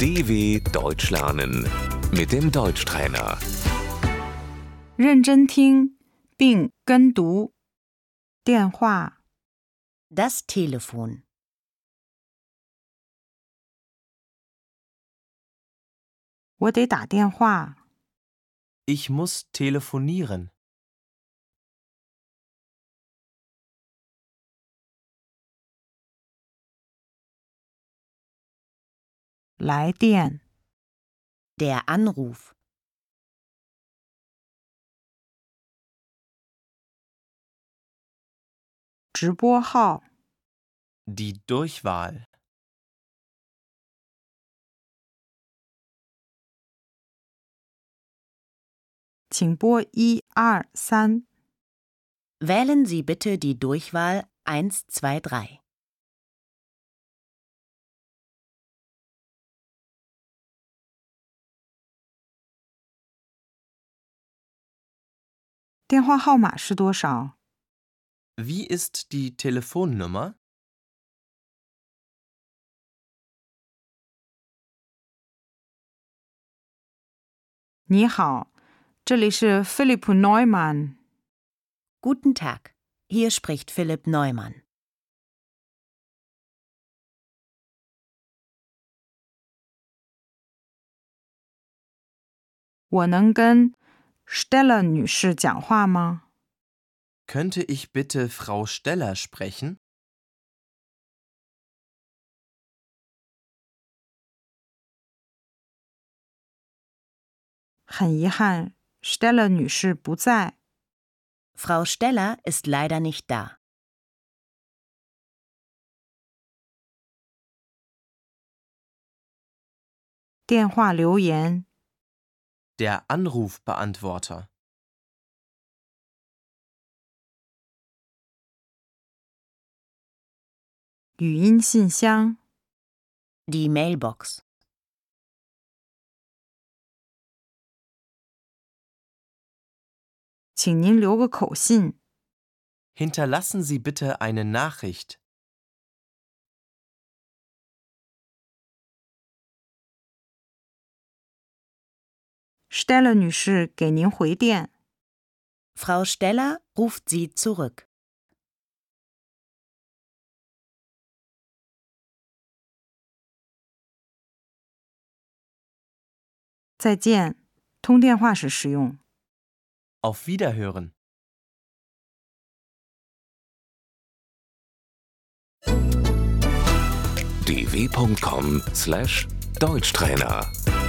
DW Deutsch lernen mit dem Deutschtrainer. 认真听并跟读。电话、 Das Telefon. 我得打电话。 Ich muss telefonieren. 来电、 Der Anruf. 直播号、 Die Durchwahl. 请拨123。 Wählen Sie bitte die Durchwahl 123. 电话号码是多少？ Wie ist die Telefonnummer? 你好，这里是 Philipp Neumann。 Guten Tag, hier spricht Philipp Neumann. 我能跟 Stella 女士讲话吗？ Könnte ich bitte Frau Steller sprechen? 很遗憾 ，Stella 女士不在。 Frau Steller ist leider nicht da. 电话留言、 Der Anrufbeantworter. 语音信箱、 Die Mailbox. 请您留个口信。 Hinterlassen Sie bitte eine Nachricht. Stella 女士给您回电。 Frau Steller ruft Sie zurück. 再见，通电话时使用。 Auf Wiederhören. dw.com/Deutschtrainer